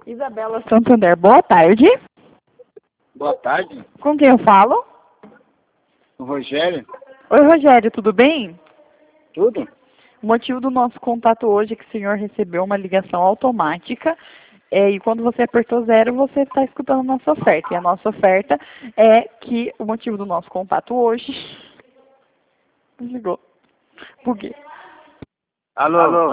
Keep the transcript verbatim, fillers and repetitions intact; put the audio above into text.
Isabela Santander, boa tarde. Boa tarde, Com quem eu falo? o Rogério. Oi, Rogério, tudo bem? Tudo? O motivo do nosso contato hoje é que o senhor recebeu uma ligação automática é, e quando você apertou zero, você está escutando a nossa oferta. E a nossa oferta é que o motivo do nosso contato hoje... Desligou. Por quê? Alô? Alô?